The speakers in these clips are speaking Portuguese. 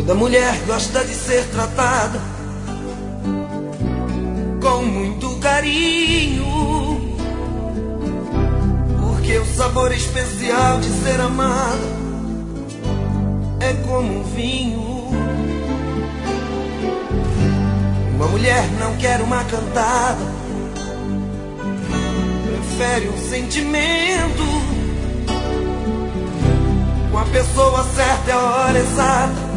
Toda mulher gosta de ser tratada com muito carinho, porque o sabor especial de ser amada é como um vinho. Uma mulher não quer uma cantada, prefere um sentimento. Com a pessoa certa é a hora exata,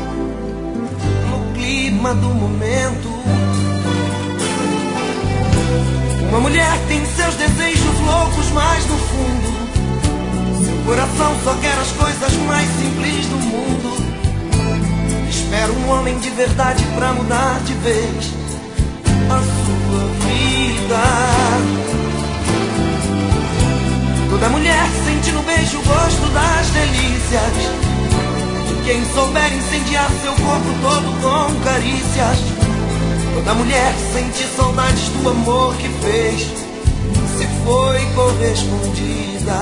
no clima do momento. Uma mulher tem seus desejos loucos, mas no fundo seu coração só quer as coisas mais simples do mundo. Espera um homem de verdade pra mudar de vez a sua vida. Toda mulher sente no beijo o gosto das delícias de quem souber incendiar seu corpo todo com carícias. Toda mulher sente saudades do amor que fez, se foi correspondida.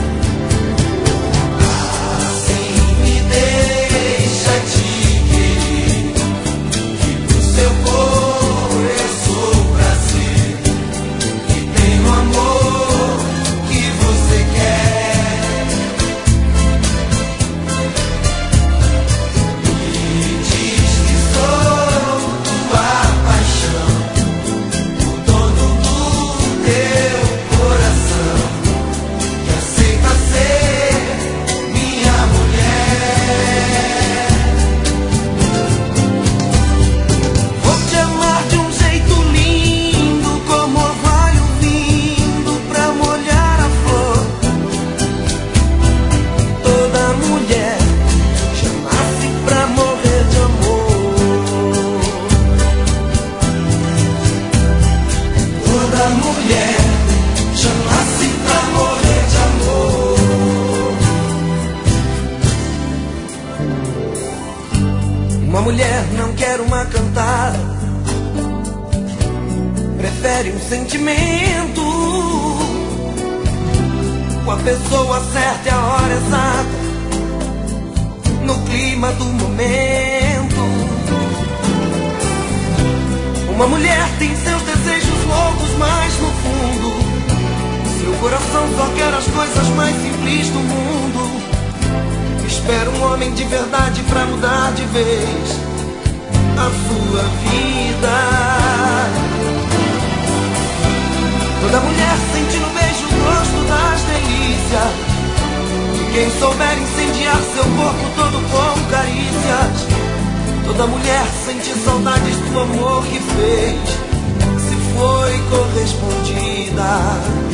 Assim me deixa te querer, que pro seu corpo eu sou prazer, que tenho o amor que você quer. Me diz que sou tua paixão, o dono do teu coração, que aceita ser minha mulher. Vou te amar de um jeito lindo, como orvalho vindo pra molhar a flor. Toda mulher já nasce pra morrer de amor. Toda mulher já nasce pra morrer de amor. Uma mulher não quer uma cantada, prefere um sentimento. Com a pessoa certa é a hora exata, no clima do momento. Uma mulher tem seus desejos loucos, mas no fundo seu coração só quer as coisas mais simples do mundo. Espera um homem de verdade pra mudar de vez a sua vida. Toda mulher sente no beijo o gosto das delícias de quem souber incendiar seu corpo todo com carícias. Toda mulher sente saudades do amor que fez, se foi correspondida.